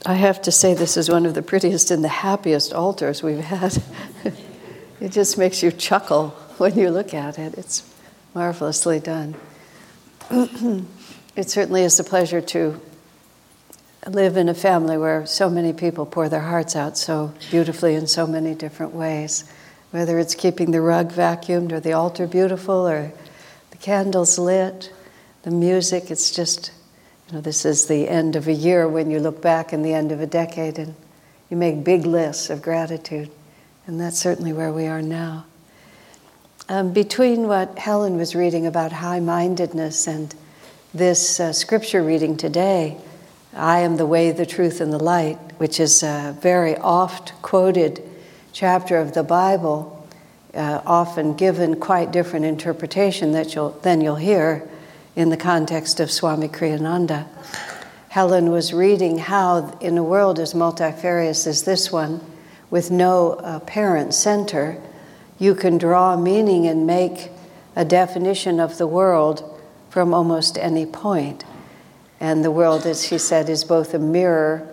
I have to say this is one of the prettiest and the happiest altars we've had. It just makes you chuckle when you look at it. It's marvelously done. It certainly is a pleasure to live in a family where so many people pour their hearts out so beautifully in so many different ways. Whether it's keeping the rug vacuumed or the altar beautiful or the candles lit, the music, it's just, this is the end of a year when you look back in the end of a decade and you make big lists of gratitude. And that's certainly where we are now. Between what Helen was reading about high-mindedness and this scripture reading today, I am the way, the truth, and the light, which is a very oft-quoted chapter of the Bible, often given quite different interpretation than you'll hear in the context of Swami Kriyananda. Helen was reading how, in a world as multifarious as this one, with no apparent center, you can draw meaning and make a definition of the world from almost any point. And the world, as she said, is both a mirror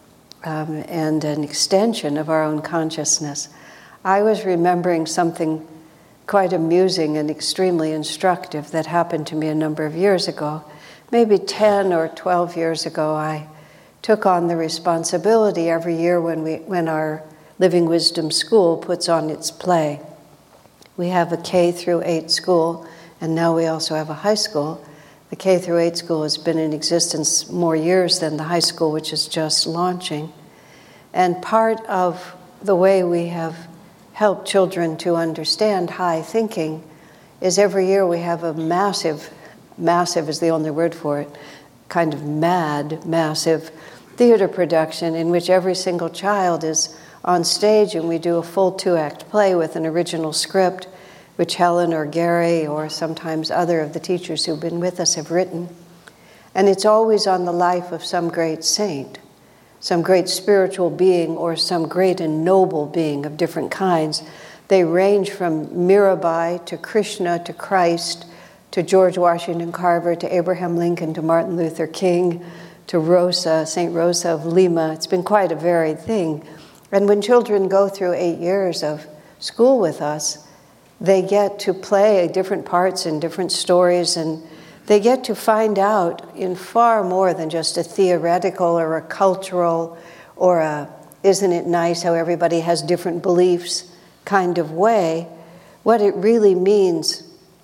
and an extension of our own consciousness. I was remembering something quite amusing and extremely instructive that happened to me a number of years ago. Maybe 10 or 12 years ago, I took on the responsibility every year when our Living Wisdom School puts on its play. We have a K through 8 school, and now we also have a high school. The K through 8 school has been in existence more years than the high school, which is just launching. And part of the way we have helped children to understand high thinking is every year we have a massive is the only word for it, kind of massive theater production in which every single child is on stage, and we do a full 2-act play with an original script which Helen or Gary or sometimes other of the teachers who've been with us have written. And it's always on the life of some great saint, some great spiritual being, or some great and noble being of different kinds. They range from Mirabai to Krishna to Christ to George Washington Carver to Abraham Lincoln to Martin Luther King to Rosa, St. Rosa of Lima. It's been quite a varied thing. And when children go through 8 years of school with us, they get to play different parts in different stories, and they get to find out in far more than just a theoretical or a cultural or a isn't it nice how everybody has different beliefs kind of way, what it really means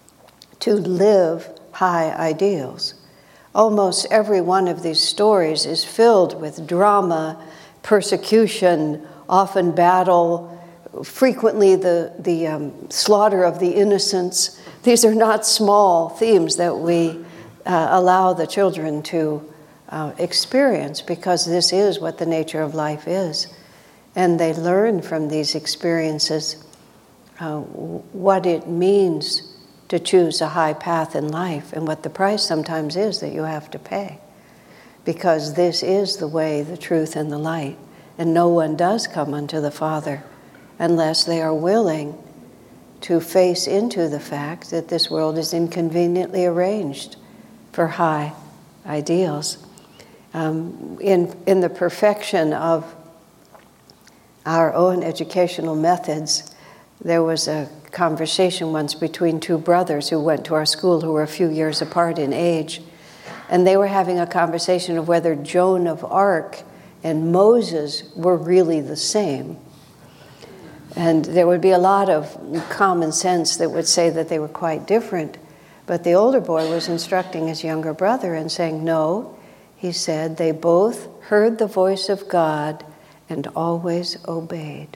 to live high ideals. Almost every one of these stories is filled with drama, persecution, often battle, frequently the slaughter of the innocents. These are not small themes that we allow the children to experience, because this is what the nature of life is. And they learn from these experiences what it means to choose a high path in life and what the price sometimes is that you have to pay. Because this is the way, the truth, and the light. And no one does come unto the Father unless they are willing to face into the fact that this world is inconveniently arranged for high ideals. In the perfection of our own educational methods, there was a conversation once between 2 brothers who went to our school who were a few years apart in age. And they were having a conversation of whether Joan of Arc and Moses were really the same. And there would be a lot of common sense that would say that they were quite different. But the older boy was instructing his younger brother and saying, no, he said, they both heard the voice of God and always obeyed.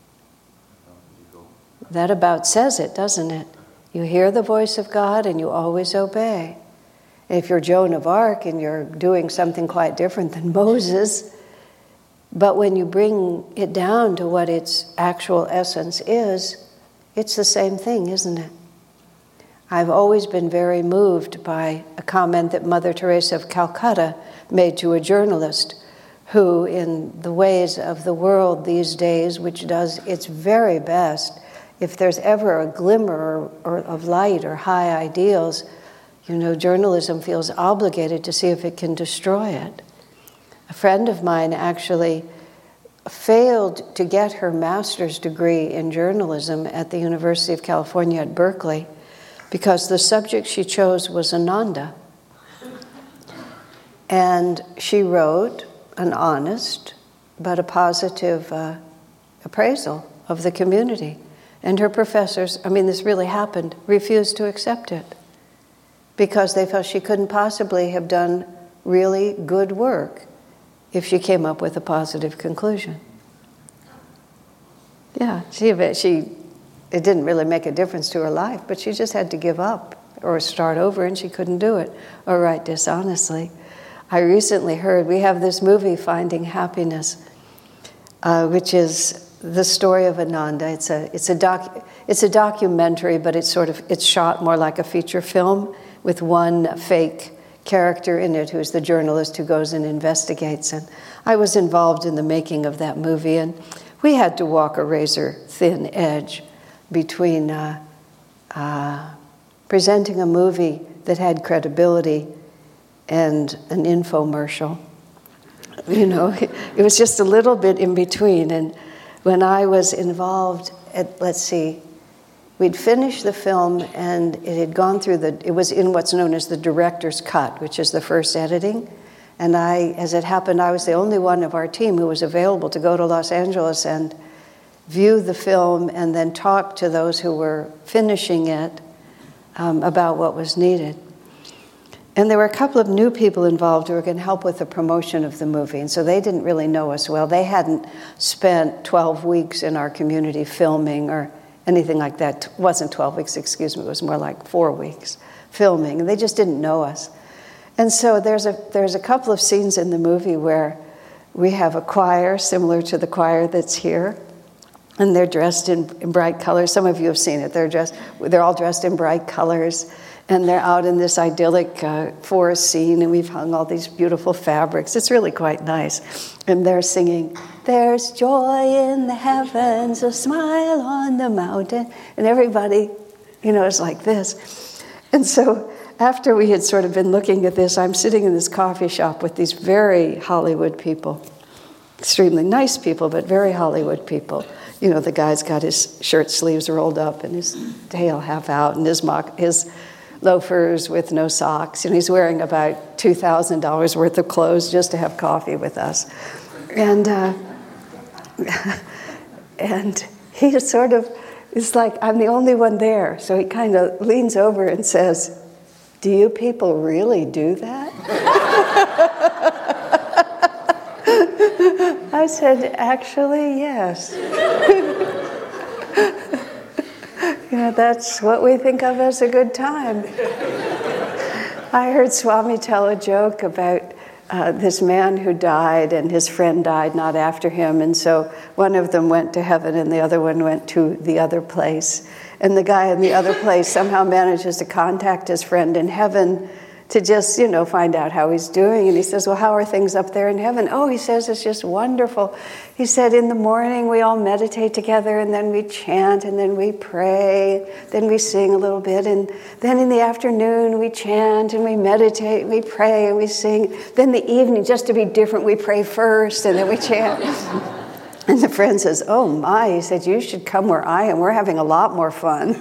That about says it, doesn't it? You hear the voice of God and you always obey. If you're Joan of Arc and you're doing something quite different than Moses, but when you bring it down to what its actual essence is, it's the same thing, isn't it? I've always been very moved by a comment that Mother Teresa of Calcutta made to a journalist who, in the ways of the world these days, which does its very best, if there's ever a glimmer of light or high ideals, journalism feels obligated to see if it can destroy it. A friend of mine actually failed to get her master's degree in journalism at the University of California at Berkeley because the subject she chose was Ananda. And she wrote an honest but a positive appraisal of the community. And her professors, this really happened, refused to accept it because they felt she couldn't possibly have done really good work if she came up with a positive conclusion. Yeah, it didn't really make a difference to her life, but she just had to give up or start over, and she couldn't do it or write dishonestly. I recently heard, we have this movie, Finding Happiness, which is the story of Ananda. It's a documentary, but it's shot more like a feature film with one fake character in it who's the journalist who goes and investigates. And I was involved in the making of that movie, and we had to walk a razor-thin edge between presenting a movie that had credibility and an infomercial. It was just a little bit in between. And when I was involved we'd finished the film and it had gone through it was in what's known as the director's cut, which is the first editing. And as it happened, I was the only one of our team who was available to go to Los Angeles and view the film and then talk to those who were finishing it about what was needed. And there were a couple of new people involved who were going to help with the promotion of the movie. And so they didn't really know us well. They hadn't spent 12 weeks in our community filming or anything like that. It wasn't 12 weeks, excuse me. It was more like 4 weeks filming. And they just didn't know us. And so there's a couple of scenes in the movie where we have a choir similar to the choir that's here. And they're dressed in bright colors. Some of you have seen it. They're all dressed in bright colors. And they're out in this idyllic forest scene, and we've hung all these beautiful fabrics. It's really quite nice. And they're singing, "There's joy in the heavens, a smile on the mountain." And everybody, is like this. And so after we had sort of been looking at this, I'm sitting in this coffee shop with these very Hollywood people, extremely nice people, but very Hollywood people. The guy's got his shirt sleeves rolled up and his tail half out and his loafers with no socks. He's wearing about $2,000 worth of clothes just to have coffee with us. And and he it's like, I'm the only one there. So he kind of leans over and says, "Do you people really do that?" I said, "Actually, yes." That's what we think of as a good time. I heard Swami tell a joke about this man who died, and his friend died not after him, and so one of them went to heaven and the other one went to the other place. And the guy in the other place somehow manages to contact his friend in heaven to just, find out how he's doing. And he says, "Well, how are things up there in heaven?" "Oh," he says, "it's just wonderful." He said, "In the morning we all meditate together, and then we chant, and then we pray, then we sing a little bit, and then in the afternoon we chant, and we meditate, and we pray, and we sing. Then the evening, just to be different, we pray first, and then we chant." And the friend says, "Oh my," he said, "you should come where I am. We're having a lot more fun."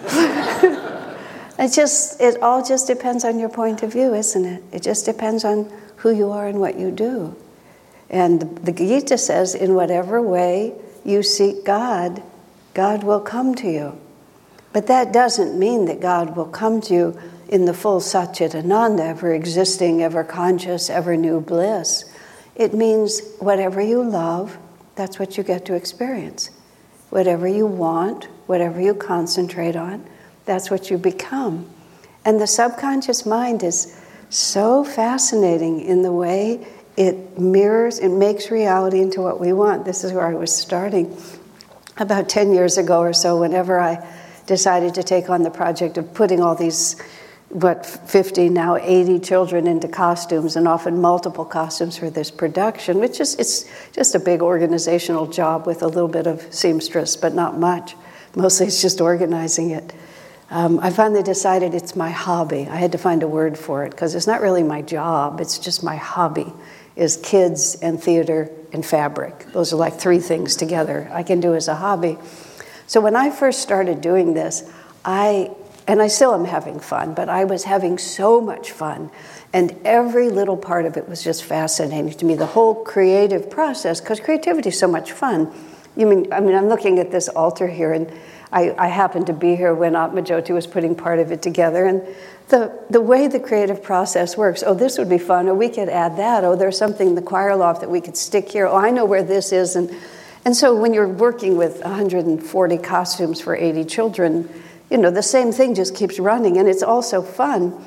It all just depends on your point of view, isn't it? It just depends on who you are and what you do. And the Gita says, in whatever way you seek God, God will come to you. But that doesn't mean that God will come to you in the full Satchitananda, ever existing, ever conscious, ever new bliss. It means whatever you love, that's what you get to experience. Whatever you want, whatever you concentrate on, that's what you become. And the subconscious mind is so fascinating in the way it mirrors, it makes reality into what we want. This is where I was starting. About 10 years ago or so, whenever I decided to take on the project of putting all these, 50, now 80 children into costumes, and often multiple costumes for this production, which is, it's just a big organizational job with a little bit of seamstress, but not much. Mostly it's just organizing it. I finally decided it's my hobby. I had to find a word for it because it's not really my job, it's just my hobby. is kids and theater and fabric. Those are like 3 things together I can do as a hobby. So when I first started doing this, and I still am having fun, but I was having so much fun. And every little part of it was just fascinating to me, the whole creative process, because creativity is so much fun. I'm looking at this altar here, and I happened to be here when Atma Jyoti was putting part of it together. And the way the creative process works, oh, this would be fun, or we could add that, oh, there's something in the choir loft that we could stick here, oh, I know where this is. And so when you're working with 140 costumes for 80 children, the same thing just keeps running, and it's also fun.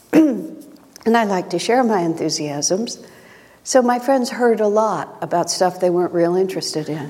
And I like to share my enthusiasms. So my friends heard a lot about stuff they weren't real interested in.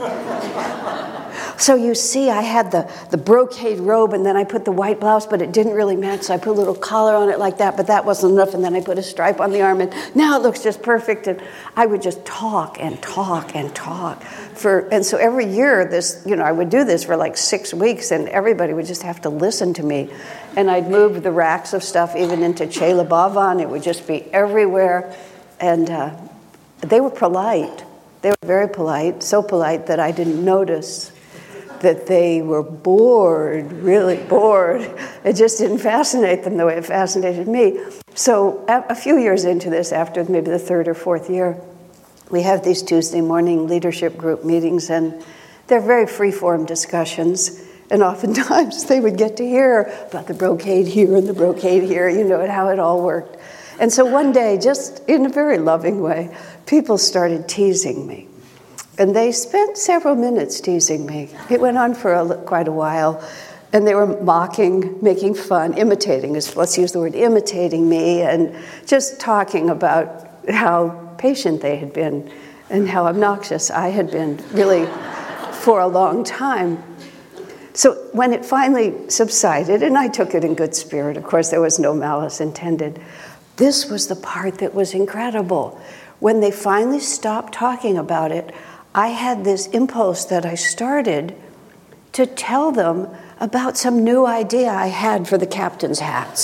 So you see, I had the brocade robe, and then I put the white blouse, but it didn't really match, so I put a little collar on it like that, but that wasn't enough, and then I put a stripe on the arm, and now it looks just perfect. And I would just talk and talk and talk. And so every year, I would do this for like 6 weeks, and everybody would just have to listen to me. And I'd move the racks of stuff even into Chela Bhavan. It would just be everywhere. And they were polite. They were very polite, so polite that I didn't notice that they were bored, really bored. It just didn't fascinate them the way it fascinated me. So a few years into this, after maybe the 3rd or 4th year, we have these Tuesday morning leadership group meetings, and they're very free-form discussions. And oftentimes they would get to hear about the brocade here and the brocade here, and how it all worked. And so one day, just in a very loving way, people started teasing me. And they spent several minutes teasing me. It went on for quite a while. And they were mocking, making fun, imitating, let's use the word imitating me, and just talking about how patient they had been and how obnoxious I had been, really, for a long time. So when it finally subsided, and I took it in good spirit, of course there was no malice intended, this was the part that was incredible. When they finally stopped talking about it, I had this impulse that I started to tell them about some new idea I had for the captain's hats.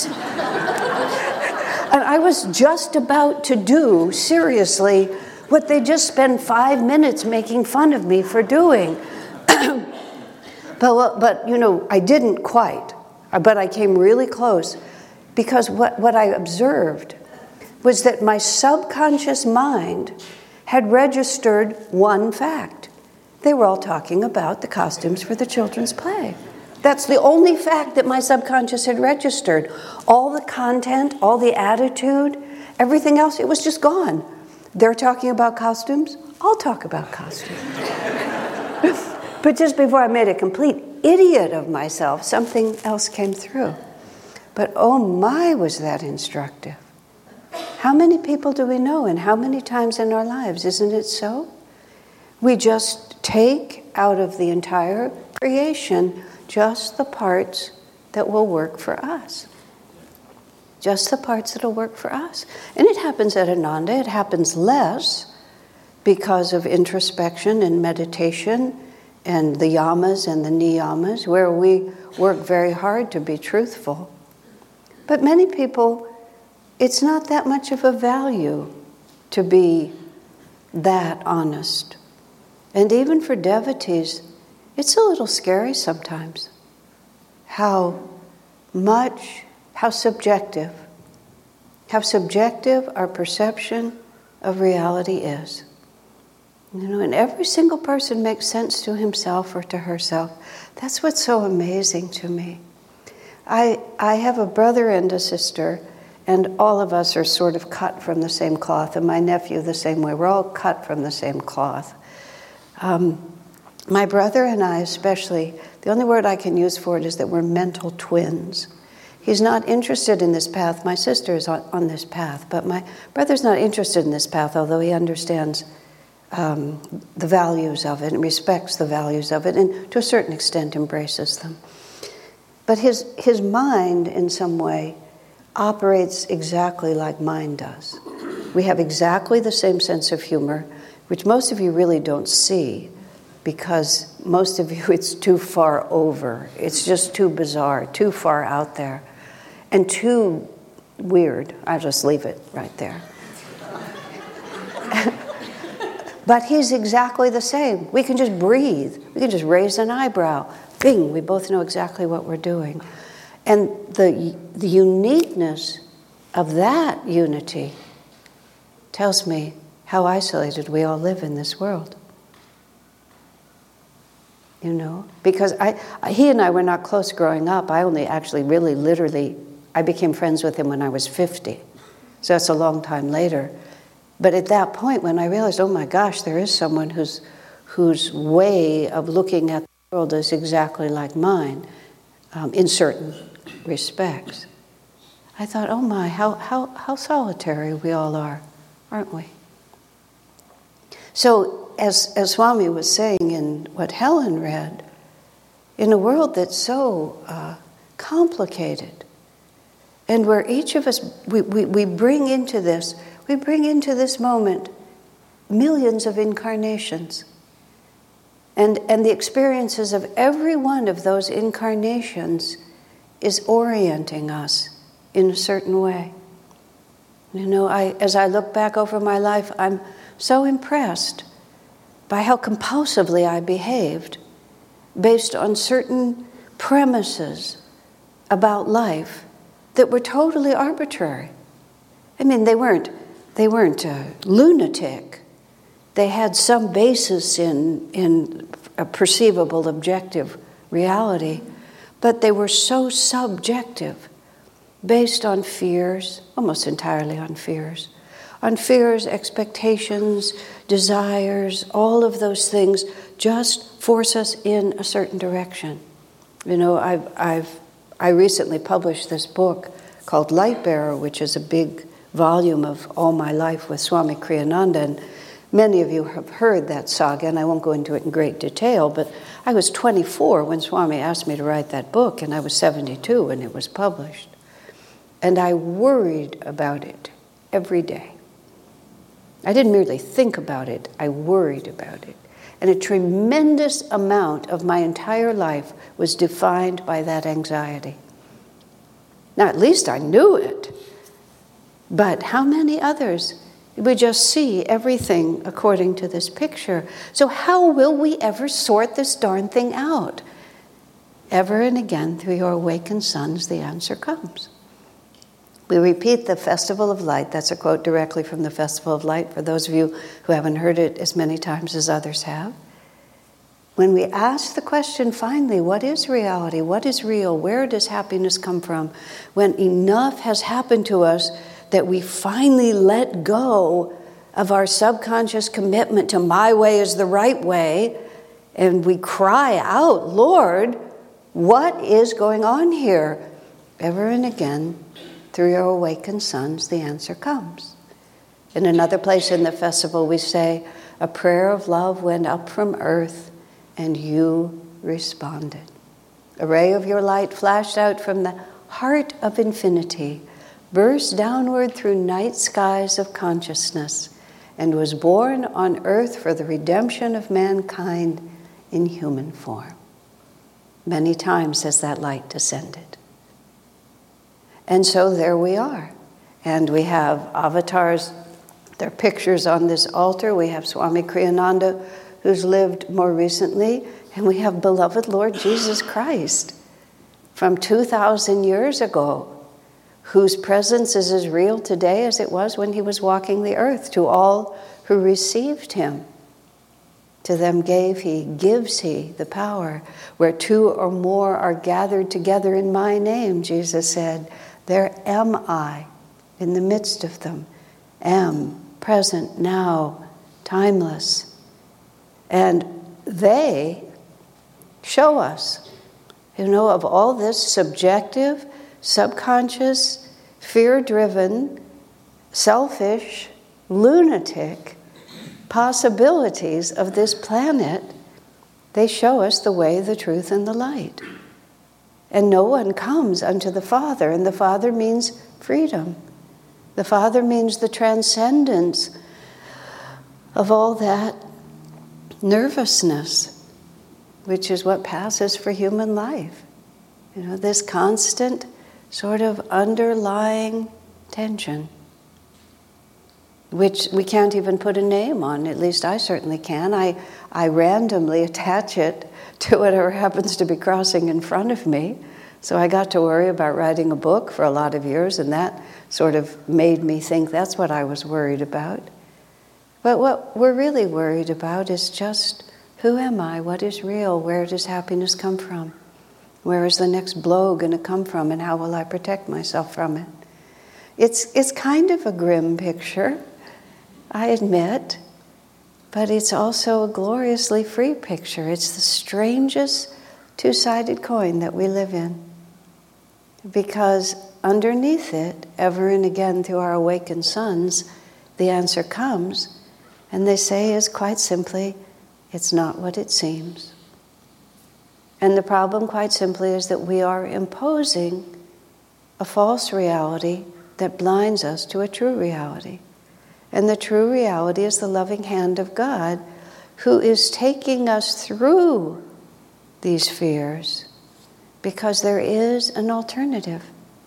And I was just about to do, seriously, what they just spent 5 minutes making fun of me for doing. But I didn't quite. But I came really close, because what I observed was that my subconscious mind had registered one fact. They were all talking about the costumes for the children's play. That's the only fact that my subconscious had registered. All the content, all the attitude, everything else, it was just gone. They're talking about costumes, I'll talk about costumes. But just before I made a complete idiot of myself, something else came through. But oh my, was that instructive. How many people do we know, and how many times in our lives, isn't it so? We just take out of the entire creation just the parts that will work for us. Just the parts that will work for us. And it happens at Ananda. It happens less because of introspection and meditation and the yamas and the niyamas, where we work very hard to be truthful. But many people, it's not that much of a value to be that honest. And even for devotees, it's a little scary sometimes how subjective our perception of reality is. And every single person makes sense to himself or to herself. That's what's so amazing to me. I have a brother and a sister, and all of us are sort of cut from the same cloth, and my nephew the same way. We're all cut from the same cloth. My brother and I especially, the only word I can use for it is that we're mental twins. He's not interested in this path. My sister is on this path, but my brother's not interested in this path, although he understands the values of it and respects the values of it, and to a certain extent embraces them. But his mind, in some way, operates exactly like mine does. We have exactly the same sense of humor, which most of you really don't see, because most of you, it's too far over. It's just too bizarre, too far out there, and too weird. I'll just leave it right there. But he's exactly the same. We can just breathe. We can just raise an eyebrow. Bing, we both know exactly what we're doing. And the uniqueness of that unity tells me how isolated we all live in this world. You know? Because he and I were not close growing up. I only actually really literally, I became friends with him when I was 50. So that's a long time later. But at that point, when I realized, oh my gosh, there is someone whose way of looking at the world is exactly like mine, in certain respects, I thought, oh my, how solitary we all are, aren't we? So, as Swami was saying in what Helen read, in a world that's so complicated, and where each of us, we bring into this moment millions of incarnations. And the experiences of every one of those incarnations is orienting us in a certain way. You know, as I look back over my life, I'm so impressed by how compulsively I behaved based on certain premises about life that were totally arbitrary. I mean, they weren't lunatic. They had some basis in a perceivable objective reality, but they were so subjective, based on fears, almost entirely on fears, expectations, desires. All of those things just force us in a certain direction. You know, I recently published this book called Light Bearer, which is a big volume of all my life with Swami Kriyananda, and many of you have heard that saga, and I won't go into it in great detail, but I was 24 when Swami asked me to write that book, and I was 72 when it was published. And I worried about it every day. I didn't merely think about it, I worried about it. And a tremendous amount of my entire life was defined by that anxiety. Now, at least I knew it. But how many others? We just see everything according to this picture. So how will we ever sort this darn thing out? Ever and again, through your awakened sons, the answer comes. We repeat the Festival of Light. That's a quote directly from the Festival of Light, for those of you who haven't heard it as many times as others have. When we ask the question, finally, what is reality? What is real? Where does happiness come from? When enough has happened to us that we finally let go of our subconscious commitment to my way is the right way, and we cry out, Lord, what is going on here? Ever and again, through your awakened sons, the answer comes. In another place in the festival, we say, a prayer of love went up from earth, and you responded. A ray of your light flashed out from the heart of infinity, burst downward through night skies of consciousness, and was born on earth for the redemption of mankind in human form. Many times has that light descended. And so there we are. And we have avatars, their pictures on this altar. We have Swami Kriyananda, who's lived more recently. And we have beloved Lord Jesus Christ from 2,000 years ago, whose presence is as real today as it was when he was walking the earth to all who received him. To them gives he the power. Where two or more are gathered together in my name, Jesus said, there am I in the midst of them, am present now, timeless. And they show us, of all this subjective, subconscious, fear-driven, selfish, lunatic possibilities of this planet, they show us the way, the truth, and the light. And no one comes unto the Father, and the Father means freedom. The Father means the transcendence of all that nervousness, which is what passes for human life. This constant sort of underlying tension. which we can't even put a name on. At least I certainly can. I randomly attach it to whatever happens to be crossing in front of me. So I got to worry about writing a book for a lot of years, and that sort of made me think that's what I was worried about. But what we're really worried about is just, who am I? What is real? Where does happiness come from? Where is the next blow going to come from, and how will I protect myself from it? It's kind of a grim picture, I admit, but it's also a gloriously free picture. It's the strangest two-sided coin that we live in, because underneath it, ever and again through our awakened sons, the answer comes, and they say is quite simply, it's not what it seems. And the problem, quite simply, is that we are imposing a false reality that blinds us to a true reality. And the true reality is the loving hand of God, who is taking us through these fears because there is an alternative.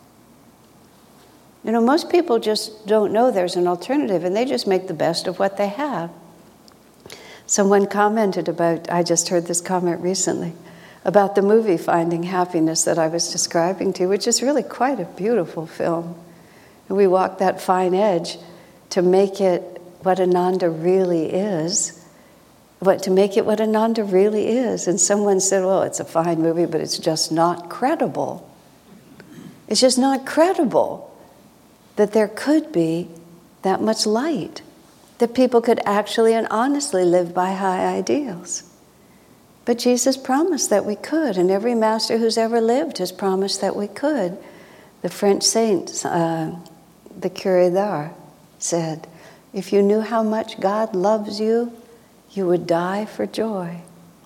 You know, most people just don't know there's an alternative, and they just make the best of what they have. Someone commented about, I just heard this comment recently, about the movie Finding Happiness that I was describing to you, which is really quite a beautiful film. And we walk that fine edge to make it what Ananda really is, to make it what Ananda really is. And someone said, well, it's a fine movie, but it's just not credible. It's just not credible that there could be that much light, that people could actually and honestly live by high ideals. But Jesus promised that we could, and every master who's ever lived has promised that we could. The French saint, the Curé d'Ars, said, if you knew how much God loves you, you would die for joy.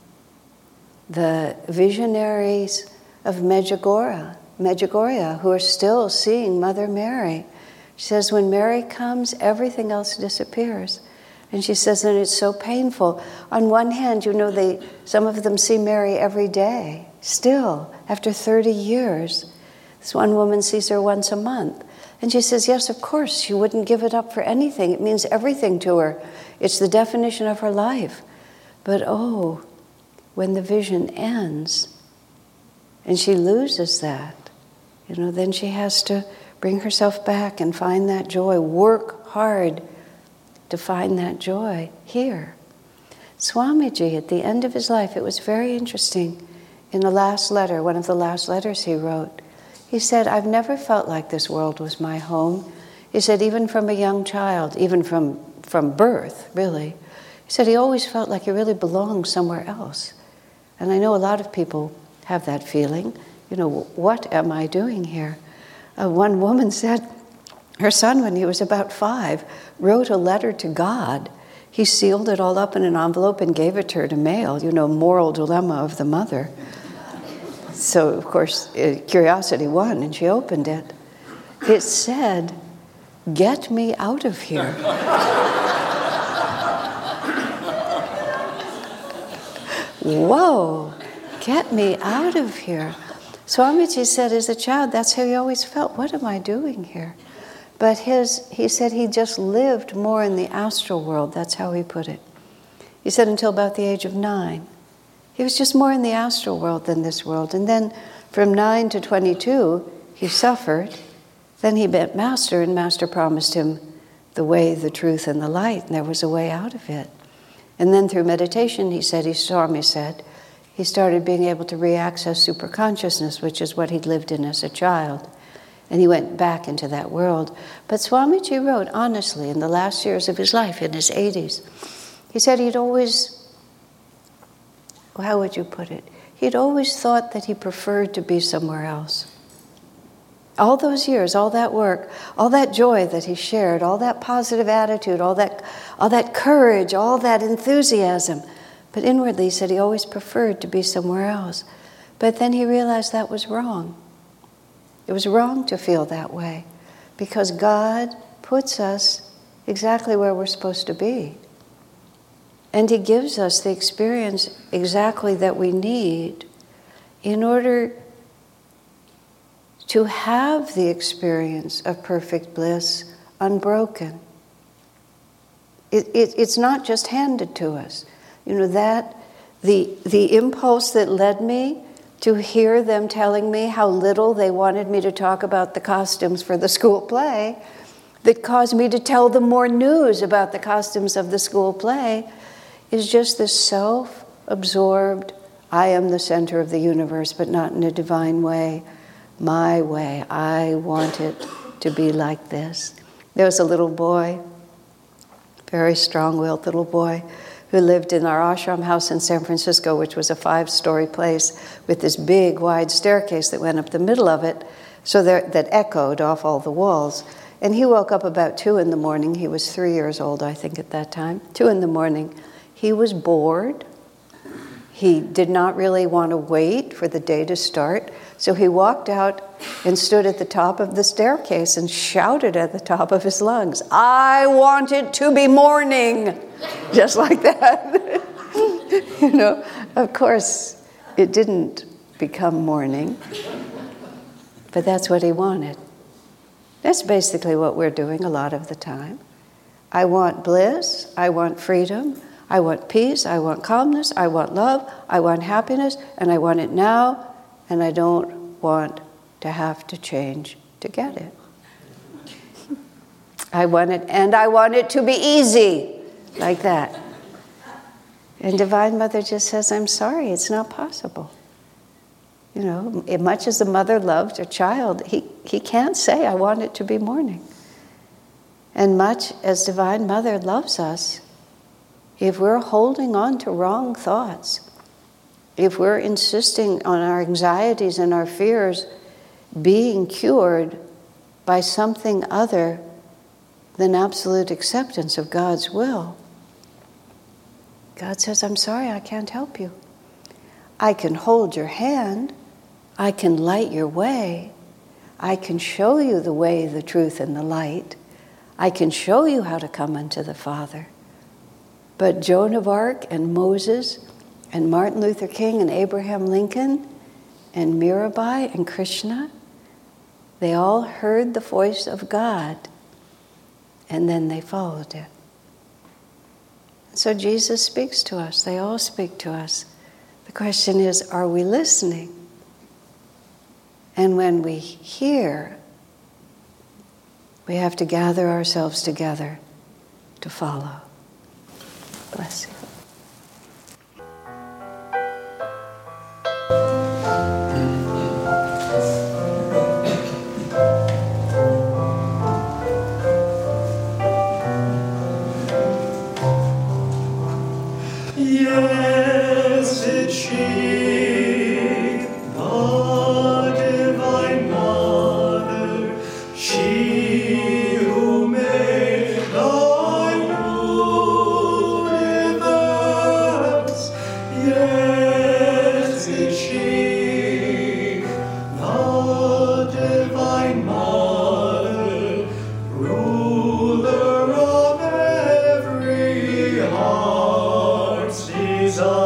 The visionaries of Medjugorje, who are still seeing Mother Mary, she says, when Mary comes, everything else disappears. And she says, and it's so painful. On one hand, you know, some of them see Mary every day, still, after 30 years. This one woman sees her once a month. And she says, yes, of course, she wouldn't give it up for anything. It means everything to her. It's the definition of her life. But oh, when the vision ends, and she loses that, you know, then she has to bring herself back and find that joy, work hard to find that joy here. Swamiji, at the end of his life, it was very interesting. In the last letter, one of the last letters he wrote, he said, I've never felt like this world was my home. He said, even from a young child, even from birth, really. He said he always felt like he really belonged somewhere else. And I know a lot of people have that feeling. You know, what am I doing here? One woman said her son, when he was about 5, wrote a letter to God. He sealed it all up in an envelope and gave it to her to mail. You know, moral dilemma of the mother. So, of course, curiosity won, and she opened it. It said, get me out of here. Whoa, get me out of here. Swamiji said as a child, that's how he always felt. What am I doing here? But he said he just lived more in the astral world. That's how he put it. He said until about the age of 9. He was just more in the astral world than this world. And then from 9 to 22, he suffered. Then he met Master, and Master promised him the way, the truth, and the light, and there was a way out of it. And then through meditation, Swami said, he started being able to re-access superconsciousness, which is what he'd lived in as a child. And he went back into that world. But Swamiji wrote, honestly, in the last years of his life, in his 80s, he said he'd always, how would you put it? He'd always thought that he preferred to be somewhere else. All those years, all that work, all that joy that he shared, all that positive attitude, all that courage, all that enthusiasm. But inwardly, he said he always preferred to be somewhere else. But then he realized that was wrong. It was wrong to feel that way, because God puts us exactly where we're supposed to be. And he gives us the experience exactly that we need in order to have the experience of perfect bliss unbroken. It's not just handed to us. That the impulse that led me to hear them telling me how little they wanted me to talk about the costumes for the school play, that caused me to tell them more news about the costumes of the school play, is just this self-absorbed, I am the center of the universe, but not in a divine way, my way. I want it to be like this. There was a little boy, very strong-willed little boy, who lived in our ashram house in San Francisco, which was a 5-story place with this big, wide staircase that went up the middle of it, so that echoed off all the walls. And he woke up about 2 in the morning. He was 3 years old, I think, at that time. 2 in the morning. He was bored. He did not really want to wait for the day to start. So he walked out and stood at the top of the staircase and shouted at the top of his lungs, "I want it to be morning!" Just like that. Of course, it didn't become morning, but that's what he wanted. That's basically what we're doing a lot of the time. I want bliss, I want freedom, I want peace, I want calmness, I want love, I want happiness, and I want it now, and I don't want to have to change to get it. I want it, and I want it to be easy, like that. And Divine Mother just says, I'm sorry, it's not possible. As much as the mother loved her child, he can't say, I want it to be morning. And much as Divine Mother loves us, if we're holding on to wrong thoughts, if we're insisting on our anxieties and our fears being cured by something other than absolute acceptance of God's will, God says, I'm sorry, I can't help you. I can hold your hand. I can light your way. I can show you the way, the truth, and the light. I can show you how to come unto the Father. But Joan of Arc and Moses and Martin Luther King and Abraham Lincoln and Mirabai and Krishna, they all heard the voice of God, and then they followed it. So Jesus speaks to us. They all speak to us. The question is, are we listening? And when we hear, we have to gather ourselves together to follow. Bless you. Yes, it's she, the Divine Mother, she who made thy universe. Yes, it's she, the Divine Mother, ruler of every heart's desire.